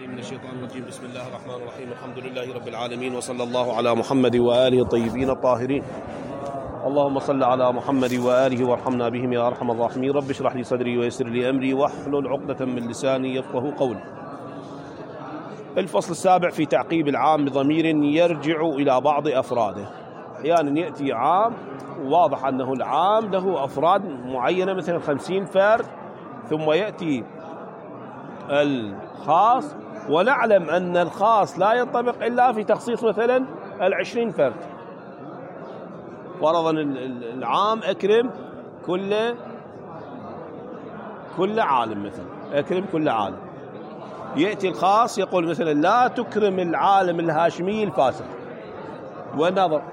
من الشيطان الرجيم. بسم الله الرحمن الرحيم. الحمد لله رب العالمين، وصلى الله على محمد وآله الطيبين الطاهرين. اللهم صل على محمد وآله وارحمنا بهم يا أرحم الراحمين. رب اشرح لي صدري ويسر لي أمري واحلل عقدة من لساني يفقه قولي. الفصل السابع في تعقيب العام بضمير يرجع إلى بعض أفراده. أحيانا يأتي عام واضح أنه العام له أفراد معينة مثلا 50 فرد، ثم يأتي الخاص ونعلم أن الخاص لا ينطبق إلا في تخصيص مثلا 20 فرد. فرضا العام أكرم كل عالم، مثلا أكرم كل عالم. يأتي الخاص يقول مثلا لا تكرم العالم الهاشمي الفاسق. والنظر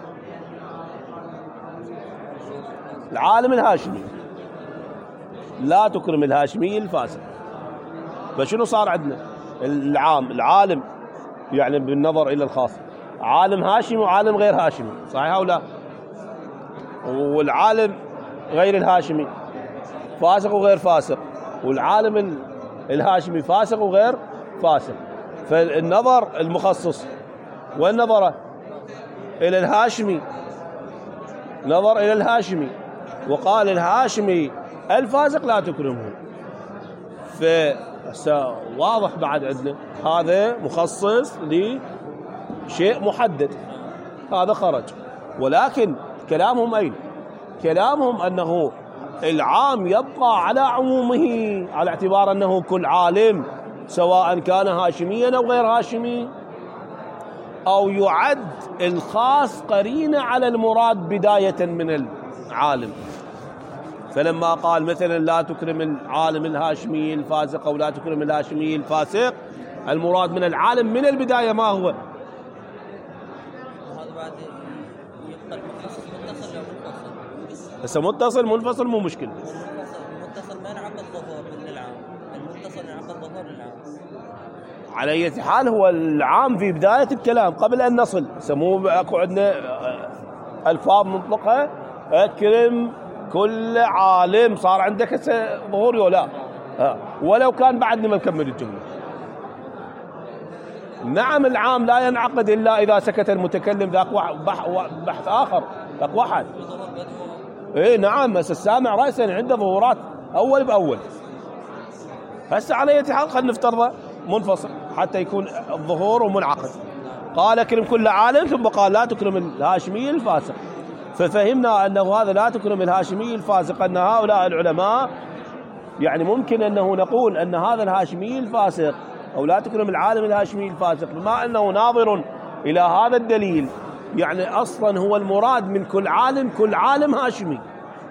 العالم الهاشمي لا تكرم الهاشمي الفاسق، فشنو صار عندنا؟ العالم يعني بالنظر إلى الخاص عالم هاشمي وعالم غير هاشمي، صحيح أو لا؟ والعالم غير الهاشمي فاسق وغير فاسق، والعالم الهاشمي فاسق وغير فاسق. فالنظر المخصص والنظر إلى الهاشمي نظر إلى الهاشمي، وقال الهاشمي الفاسق لا تكرمه. واضح بعد عندنا هذا مخصص لشيء محدد، هذا خرج. ولكن كلامهم أين؟ كلامهم أنه العام يبقى على عمومه، على اعتبار أنه كل عالم سواء كان هاشميا أو غير هاشمي، أو يعد الخاص قرينة على المراد بداية من العالم. فلما قال مثلا لا تكرم العالم الهاشمي الفاسق أو لا تكرم الهاشمي الفاسق، المراد من العالم من البداية ما هو؟ وهذا بعد يبقى المخصص متصل أو منفصل؟ هسه متصل منفصل مو مشكلة. المتصل ما ينعقد ظهور للعام، المتصل ينعقد ظهور للعام. على أي حال هو العام في بداية الكلام قبل أن نصل. مو اكو عندنا ألفاظ مطلقة أكرم كل عالم، صار عندك هسه ظهور ولا ولو كان بعدني ما مكمل الجملة. نعم العام لا ينعقد إلا إذا سكت المتكلم، ذاك بحث آخر، ذاك واحد. إيه نعم، بس السامع رأسا عنده ظهورات أول بأول. هسه على أي حال خلينا نفترضه منفصل حتى يكون الظهور ومنعقد. قال اكرم كل عالم، ثم قال لا تكرم الهاشمي الفاسق. ففهمنا أنه هذا لا تكرم الهاشمي الفاسق، أن هؤلاء العلماء يعني ممكن أنه نقول أن هذا الهاشمي الفاسق أو لا تكرم العالم الهاشمي الفاسق، بما أنه ناظر إلى هذا الدليل يعني أصلا هو المراد من كل عالم هاشمي.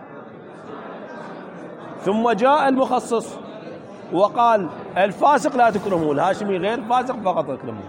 ثم جاء المخصص وقال الفاسق لا تكرمه، الهاشمي غير فاسق فقط اكرمه.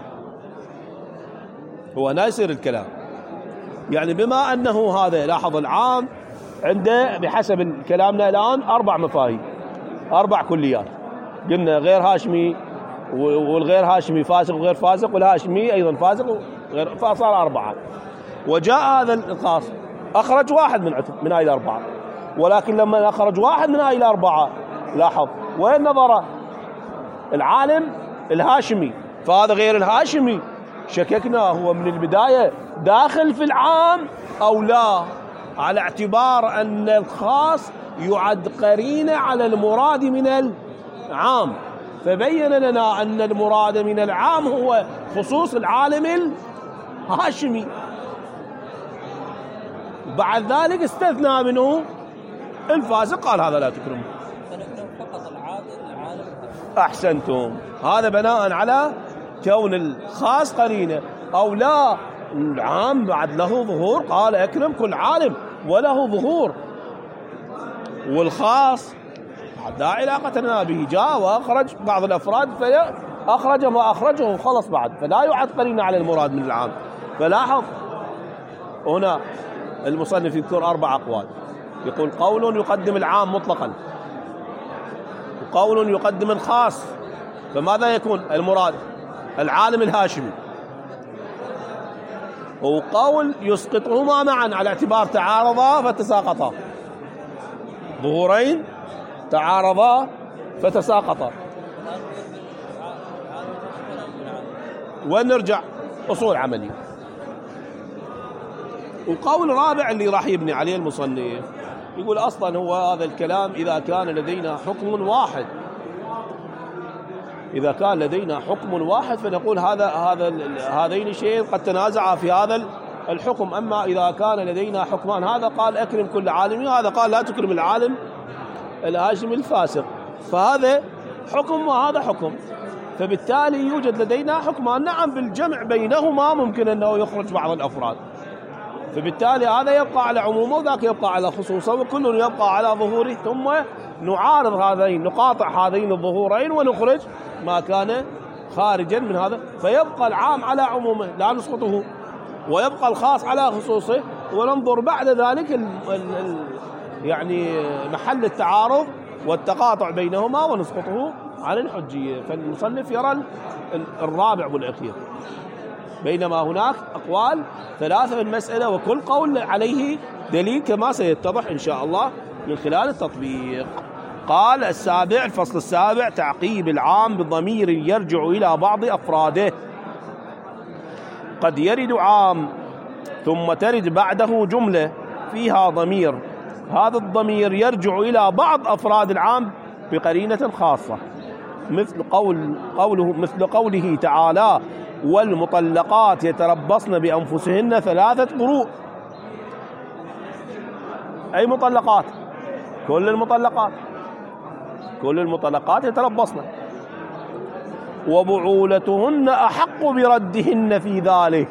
هو هنا يصير الكلام يعني بما أنه هذا، لاحظ العام عنده بحسب كلامنا الآن 4 مفاهيم، 4 كليات. قلنا غير هاشمي والغير هاشمي فاسق وغير فاسق، والهاشمي أيضا فاسق وغير، فصار 4. وجاء هذا الخاص أخرج واحد من هاي ال4، ولكن لما أخرج واحد من هاي ال4 لاحظ وين نظره؟ العالم الهاشمي، فهذا غير الهاشمي شككنا هو من البداية داخل في العام أو لا، على اعتبار أن الخاص يعد قرينة على المراد من العام. فبين لنا أن المراد من العام هو خصوص العالم الهاشمي. بعد ذلك استثنى منه الفاسق، قال هذا لا تكرمه. فقط العالم. أحسنتم، هذا بناء على كون الخاص قرينة أو لا. العام بعد له ظهور، قال أكرم كل عالم وله ظهور، والخاص لا علاقة لنا به، جاء وأخرج بعض الأفراد فأخرج ما أخرجه وخلص بعد، فلا يعد قرينة على المراد من العام. فلاحظ هنا المصنف يذكر 4 أقوال، يقول قول يقدم العام مطلقا، وقول يقدم الخاص، فماذا يكون المراد؟ العالم الهاشمي. وقول يسقطهما معا على اعتبار تعارضا فتساقطا، ظهورين تعارضا فتساقطا. ونرجع أصول عملية. وقول رابع اللي راح يبني عليه المصنف يقول أصلا هو هذا الكلام إذا كان لدينا حكم واحد، إذا كان لدينا حكم واحد فنقول هذين الشيئين قد تنازعا في هذا الحكم. أما إذا كان لدينا حكمان، هذا قال أكرم كل عالم، هذا قال لا تكرم العالم الهاشمي الفاسق، فهذا حكم وهذا حكم، فبالتالي يوجد لدينا حكمان. نعم بالجمع بينهما ممكن أنه يخرج بعض الأفراد، فبالتالي هذا يبقى على عمومه وذاك يبقى على خصوصه، وكل يبقى على ظهوره، ثم نعارض هذين، نقاطع هذين الظهورين ونخرج ما كان خارجا من هذا، فيبقى العام على عمومه لا نسقطه، ويبقى الخاص على خصوصه، وننظر بعد ذلك يعني محل التعارض والتقاطع بينهما ونسقطه عن الحجية. فالمصنف يرى الرابع والأخير، بينما هناك أقوال ثلاثة في المسألة، وكل قول عليه دليل كما سيتضح إن شاء الله من خلال التطبيق. قال السابع، الفصل السابع، تعقيب العام بضمير يرجع إلى بعض أفراده. قد يرد عام ثم ترد بعده جملة فيها ضمير، هذا الضمير يرجع إلى بعض أفراد العام بقرينة خاصة، مثل قوله تعالى والمطلقات يتربصن بأنفسهن 3 قروء. أي مطلقات؟ كل المطلقات يتربصن، وبعولتهن أحق بردهن في ذلك.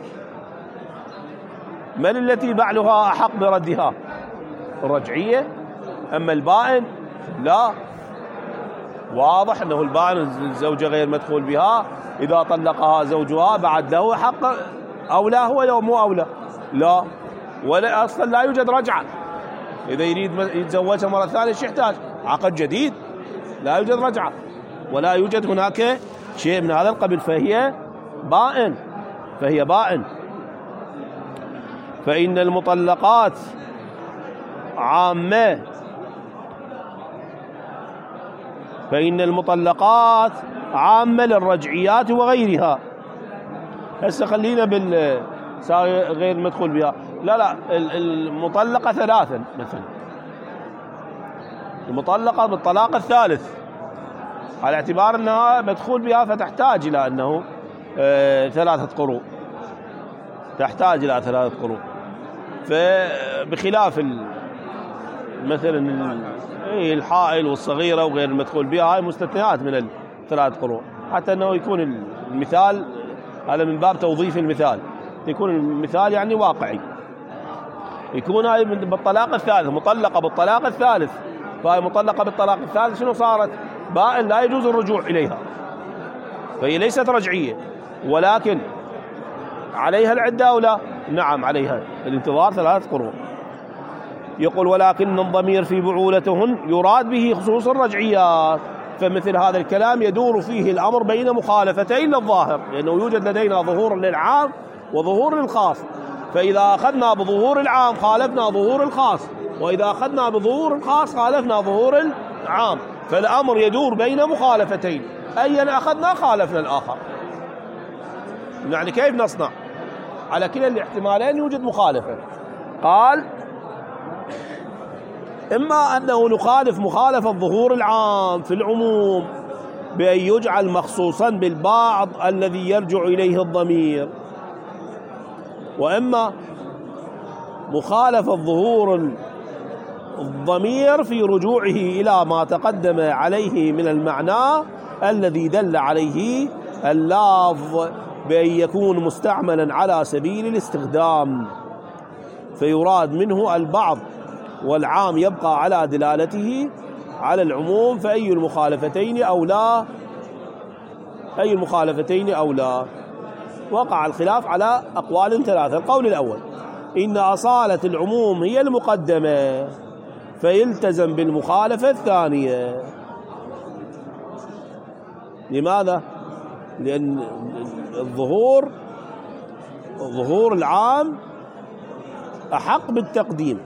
من التي بعلها أحق بردها؟ الرجعية. أما البائن لا، واضح أنه البائن الزوجة غير مدخول بها، إذا طلقها زوجها بعد له حق أولى، هو لو مو أولى لا، ولا أصلا لا يوجد رجعة. إذا يريد يتزوجها مرة ثانية شو يحتاج؟ عقد جديد، لا يوجد رجعة ولا يوجد هناك شيء من هذا القبيل، فهي بائن. فإن المطلقات عامة، للرجعيات وغيرها. هسه خلينا غير مدخول بها، لا المطلقة 3 مثلا، المطلقة بالطلاق الثالث، على اعتبار أنها مدخول بها فتحتاج إلى أنه 3 قروء، تحتاج إلى 3 قروء. فبخلاف مثلا الحائل والصغيرة وغير المدخول بها، هاي مستثنيات من 3 قروء، حتى أنه يكون المثال هذا من باب توظيف المثال، يكون المثال يعني واقعي. يكون هاي بالطلاق الثالث، مطلقة بالطلاق الثالث، فهي مطلقة بالطلاق الثالث شنو صارت؟ بائن لا يجوز الرجوع إليها، فهي ليست رجعية، ولكن عليها العدة أو لا؟ نعم عليها الانتظار 3 قروء. يقول ولكن الضمير في بعولتهن يراد به خصوص الرجعيات، فمثل هذا الكلام يدور فيه الأمر بين مخالفتين للظاهر، لأنه يوجد لدينا ظهور للعام وظهور للخاص، فإذا أخذنا بظهور العام خالفنا ظهور الخاص، وإذا أخذنا بظهور الخاص خالفنا ظهور العام، فالأمر يدور بين مخالفتين، أيا أخذنا خالفنا الآخر. يعني كيف نصنع؟ على كلا الاحتمالين يوجد مخالفة. قال إما أنه نخالف مخالفة ظهور العام في العموم بأن يجعل مخصوصا بالبعض الذي يرجع إليه الضمير، وإما مخالفة ظهور الضمير في رجوعه إلى ما تقدم عليه من المعنى الذي دل عليه اللفظ بأن يكون مستعملا على سبيل الاستخدام، فيراد منه البعض والعام يبقى على دلالته على العموم، فأي المخالفتين أولى؟ وقع الخلاف على أقوال 3. القول الأول إن أصالة العموم هي المقدمة، فيلتزم بالمخالفة الثانية. لماذا؟ لأن ظهور العام أحق بالتقديم،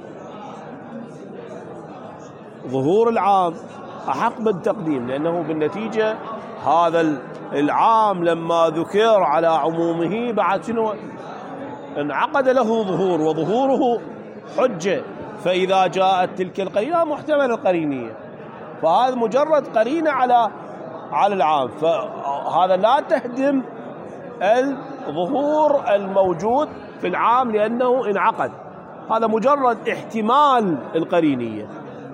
لأنه بالنتيجة هذا العام لما ذكر على عمومه بعد شنو انعقد له ظهور، وظهوره حجة، فإذا جاءت تلك القرينة محتمل القرينية، فهذا مجرد قرينة على العام، فهذا لا تهدم الظهور الموجود في العام لأنه انعقد، هذا مجرد احتمال القرينية.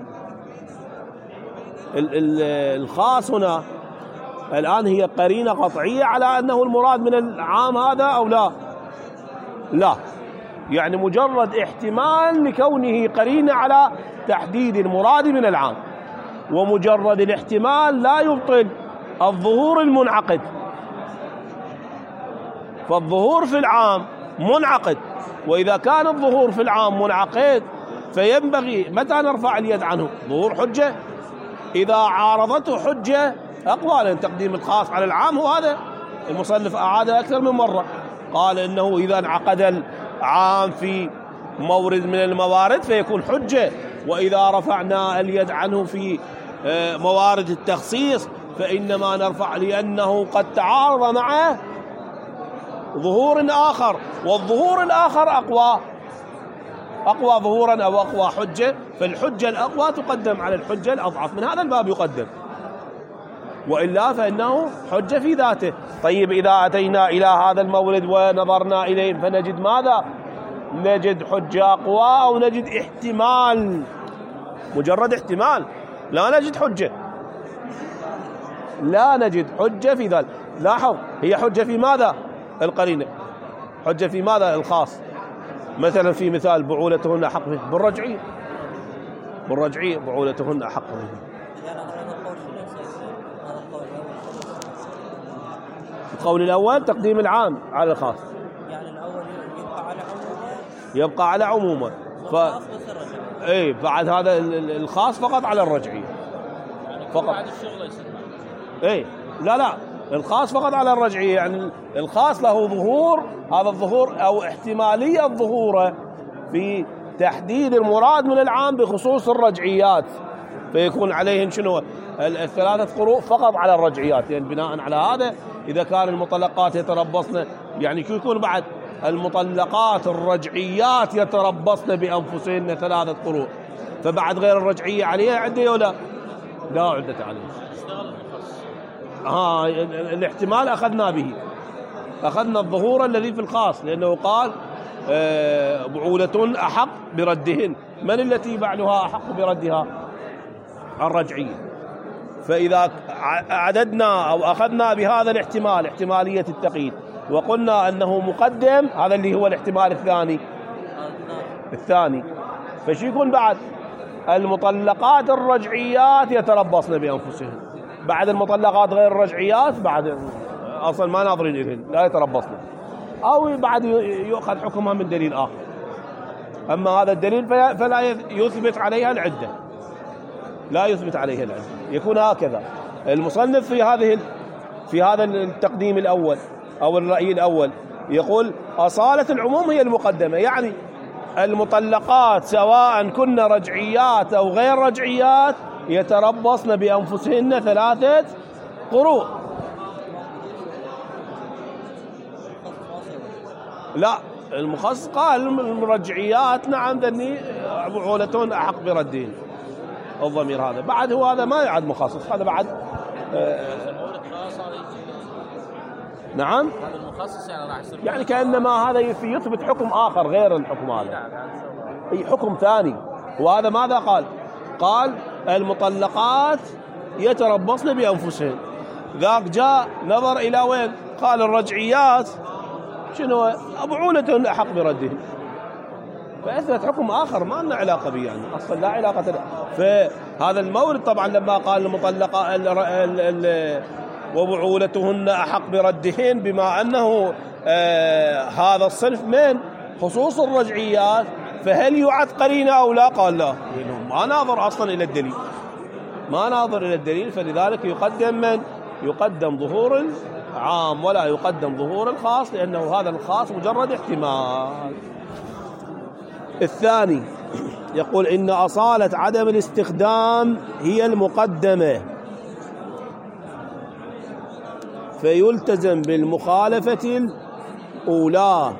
الخاص هنا الآن هي قرينة قطعية على أنه المراد من العام هذا أو لا، يعني مجرد احتمال لكونه قرينة على تحديد المراد من العام، ومجرد الاحتمال لا يبطل الظهور المنعقد، فالظهور في العام منعقد، وإذا كان الظهور في العام منعقد فينبغي متى نرفع اليد عنه؟ ظهور حجة، إذا عارضته حجة أقوى، لأن تقديم الخاص على العام هو هذا المصنف أعاد أكثر من مرة، قال إنه إذا انعقد العام في مورد من الموارد فيكون حجة، وإذا رفعنا اليد عنه في موارد التخصيص فإنما نرفع لأنه قد تعارض مع ظهور آخر، والظهور الآخر أقوى ظهورا أو أقوى حجة، فالحجة الأقوى تقدم على الحجة الأضعف، من هذا الباب يقدم، وإلا فإنه حجة في ذاته. طيب إذا أتينا إلى هذا المورد ونظرنا إليه فنجد ماذا؟ نجد حجة أقوى أو نجد احتمال، مجرد احتمال، لا نجد حجة، لا نجد حجة في ذلك. لاحظ هي حجة في ماذا؟ القرينة، حجة في ماذا؟ الخاص، مثلا في مثال بعولتهن أحق به، بالرجعية بعولتهن أحق به. القول الأول تقديم العام على الخاص، يعني الأول يبقى على عمومه اي بعد هذا الخاص فقط على الرجعية فقط بعد الشغل يصير اي لا الخاص فقط على الرجعية، يعني الخاص له ظهور، هذا الظهور أو احتمالية ظهوره في تحديد المراد من العام بخصوص الرجعيات، فيكون عليهم شنو؟ الثلاثة قروء فقط على الرجعيات، يعني بناء على هذا إذا كان المطلقات يتربصن، يعني شو يكون بعد؟ المطلقات الرجعيات يتربصن بأنفسهن 3 قروء، فبعد غير الرجعية عليها عدة ولا لا عدة عليها؟ الاحتمال أخذنا به، أخذنا الظهور الذي في الخاص، لأنه قال بعولة أحق بردهن، من التي بعدها أحق بردها؟ الرجعية. فإذا عددنا أو أخذنا بهذا الاحتمال احتمالية التقييد وقلنا أنه مقدم، هذا اللي هو الاحتمال الثاني، فشو يكون بعد؟ المطلقات الرجعيات يتربصن بأنفسهن، بعد المطلقات غير الرجعيات بعد أصلا ما ناظرين إذن لا يتربصن، أو بعد يؤخذ حكمها من دليل آخر، أما هذا الدليل فلا يثبت عليها العدة، لا يثبت عليها العدة، يكون هكذا. المصنف في هذا التقديم الأول أو الرأي الأول يقول أصالة العموم هي المقدمة، يعني المطلقات سواء كن رجعيات أو غير رجعيات يتربصن بأنفسهن 3 قروء. لا المخصص قال المرجعيات نعم ذني بعولتهن أحق بردهن، الضمير هذا بعد هو هذا ما يعد مخصص، هذا بعد نعم هذا المخصص يعني راح يصير يعني كأنما هذا يثبت حكم آخر غير الحكم هذا، أي حكم ثاني. وهذا ماذا قال المطلقات يتربصن بأنفسهن، ذاك جاء نظر إلى وين؟ قال الرجعيات شنو؟ بعولتهن أحق بردهن، فأثبت حكم آخر ما لنا علاقة به، يعني أصلا لا علاقة له. فهذا المورد طبعا لما قال المطلقة وبعولتهن أحق بردهن، بما أنه هذا الصنف من خصوص الرجعيات، فهل يعد قرينة أو لا؟ قال لا، ما ناظر أصلا إلى الدليل، ما ناظر إلى الدليل، فلذلك يقدم ظهور العام ولا يقدم ظهور الخاص، لأنه هذا الخاص مجرد احتمال. الثاني يقول إن أصالة عدم الاستخدام هي المقدمة، فيلتزم بالمخالفة الأولى.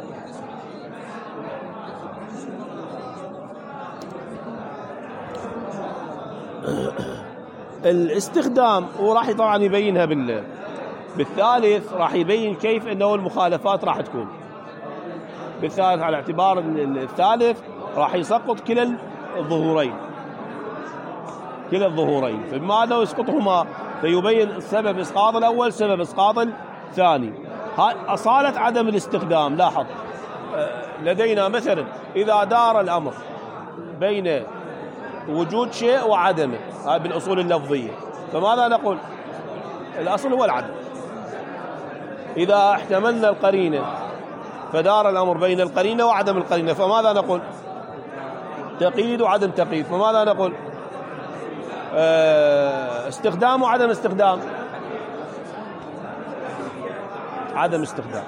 الاستخدام وراح طبعا يبينها بالثالث، راح يبين كيف انه المخالفات راح تكون بالثالث، على اعتبار الثالث راح يسقط كلا الظهورين، فبما انه يسقطهما فيبين سبب اسقاط الاول سبب اسقاط الثاني. اصالة عدم الاستخدام، لاحظ لدينا مثلا اذا دار الامر بين وجود شيء وعدمه، هاي بالاصول اللفظيه، فماذا نقول؟ الاصل هو العدم. اذا احتملنا القرينه فدار الامر بين القرينه وعدم القرينه، فماذا نقول؟ تقييد وعدم تقييد، فماذا نقول؟ استخدام وعدم استخدام، عدم استخدام.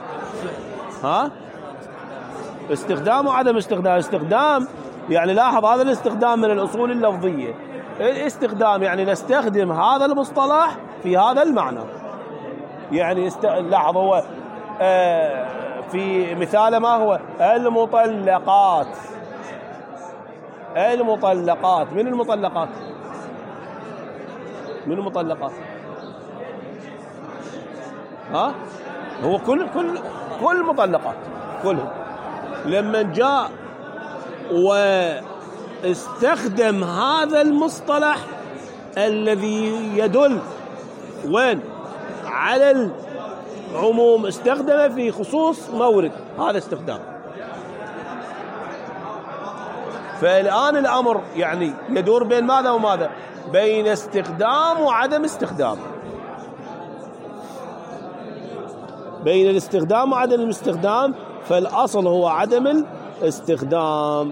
استخدام وعدم استخدام. استخدام يعني لاحظ هذا الاستخدام من الأصول اللفظية، الاستخدام يعني نستخدم هذا المصطلح في هذا المعنى. يعني لاحظ هو في مثال ما هو المطلقات. من المطلقات؟ من المطلقات؟ هو كل المطلقات كلهم. لما جاء واستخدم هذا المصطلح الذي يدل وين على العموم، استخدمه في خصوص مورد، هذا استخدام. فالآن الأمر يعني يدور بين ماذا وماذا؟ بين استخدام وعدم استخدام، بين الاستخدام وعدم الاستخدام، فالأصل هو عدم الاستخدام.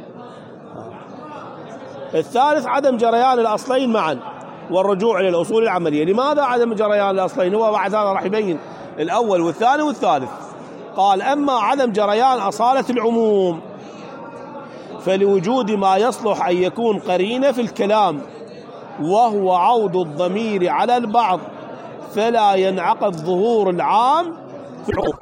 الثالث عدم جريان الأصلين معا والرجوع إلى الأصول العملية. لماذا عدم جريان الأصلين؟ هو بعد هذا راح يبين الأول والثاني والثالث. قال أما عدم جريان أصالة العموم فلوجود ما يصلح أن يكون قرينة في الكلام، وهو عود الضمير على البعض، فلا ينعقد ظهور العام في العموم.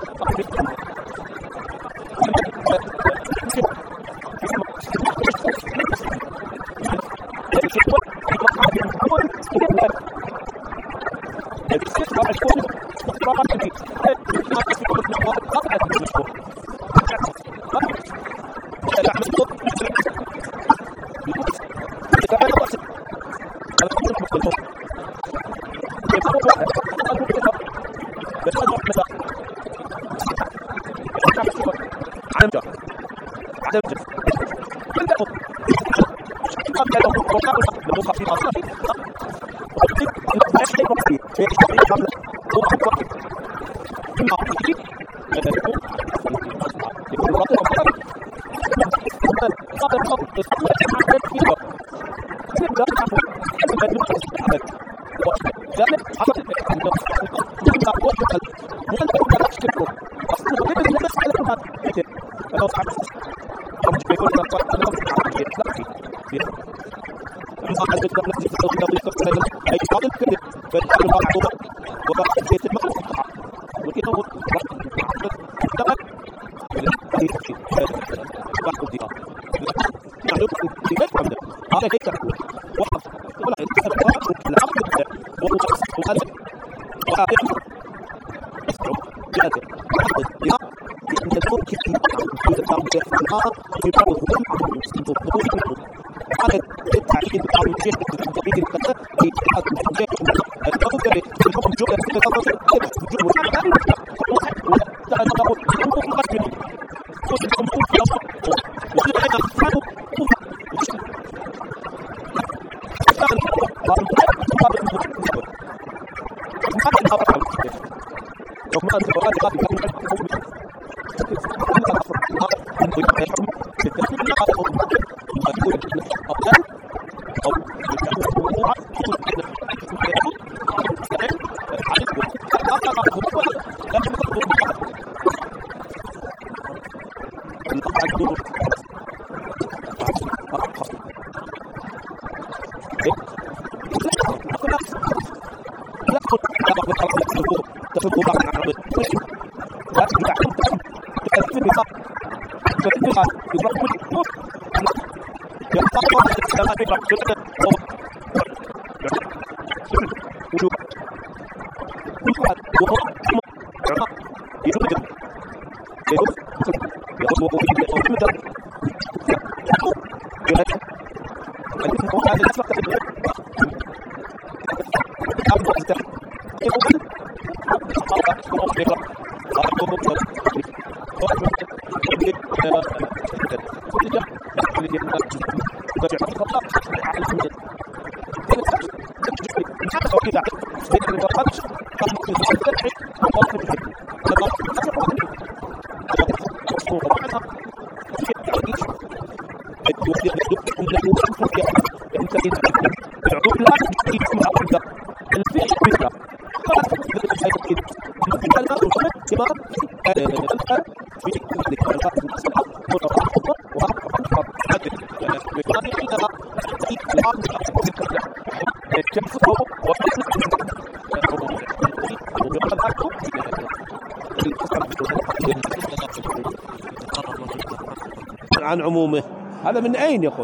عن عمومه. هذا من أين يقول؟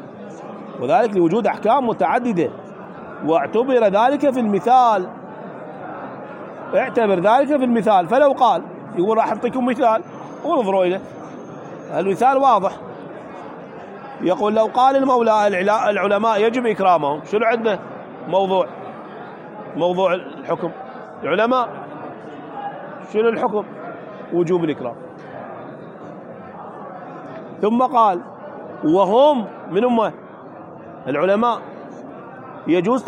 وذلك لوجود أحكام متعددة، واعتبر ذلك في المثال، اعتبر ذلك في المثال. فلو قال، يقول راح أعطيكم مثال وانظروا إليه، المثال واضح. يقول لو قال المولى العلماء يجب إكرامهم، شنو عندنا موضوع الحكم؟ العلماء شنو الحكم؟ وجوب الإكرام. ثم قال وهم من هم العلماء يجوز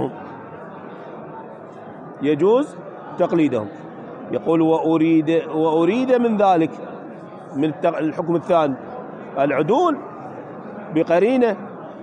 تقليدهم. يقول وأريد من ذلك، من الحكم الثاني، العدول بقرينة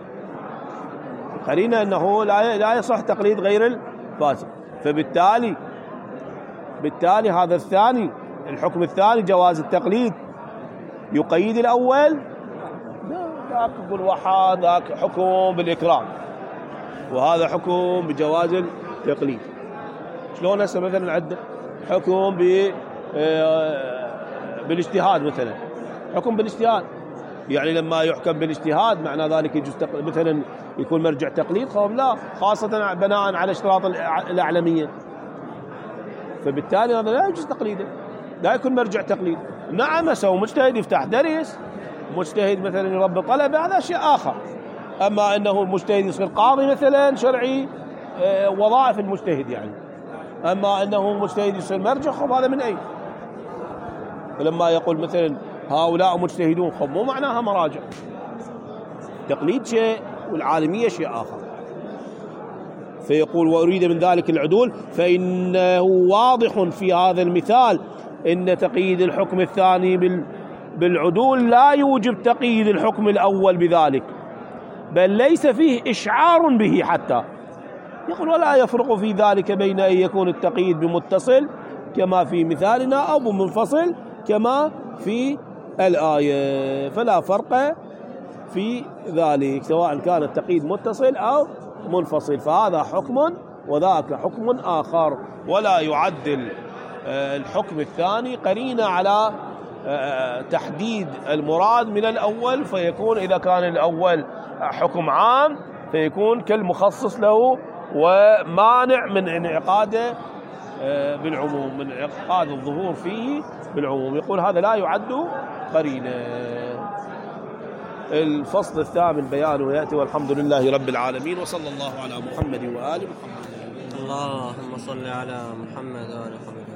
أنه لا يصح تقليد غير الفاسق. فبالتالي هذا الثاني، الحكم الثاني جواز التقليد يقيد الأول. ذاك يقول واحد ذاك حكم بالإكرام وهذا حكم بجواز التقليد. شلون هسه مثلا عندنا حكم بالاجتهاد مثلا، حكم بالاجتهاد، يعني لما يحكم بالاجتهاد معنى ذلك يجوز مثلا يكون مرجع تقليد؟ لا، خاصة بناء على اشتراط الأعلمية، فبالتالي هذا لا يجوز تقليده، لا يكون مرجع تقليد. نعم هو مجتهد يفتح درس، مجتهد مثلا يربي طلبة، هذا شيء آخر. أما أنه مجتهد يصير قاضي مثلا شرعي، وظائف المجتهد يعني. أما أنه مجتهد يصير مرجع، خب هذا من أين؟ ولما يقول مثلا هؤلاء مجتهدون، خب مو معناها مراجع. تقليد شيء والعالمية شيء آخر. فيقول وأريد من ذلك العدول، فإنه واضح في هذا المثال إن تقييد الحكم الثاني بالعدول لا يوجب تقييد الحكم الأول بذلك، بل ليس فيه إشعار به حتى. يقول ولا يفرق في ذلك بين أن يكون التقييد بمتصل كما في مثالنا أو بمنفصل كما في الآية، فلا فرق في ذلك سواء كان التقييد متصل أو منفصل، فهذا حكم وذاك حكم آخر. ولا يعدل الحكم الثاني قرينة على تحديد المراد من الأول، فيكون إذا كان الأول حكم عام فيكون كالمخصص له ومانع من انعقاده بالعموم، من انعقاد الظهور فيه بالعموم. يقول هذا لا يعد قرينة. الفصل الثامن بيانه يأتي، والحمد لله رب العالمين، وصلى الله على محمد وآل محمد. اللهم صل على محمد وآل محمد.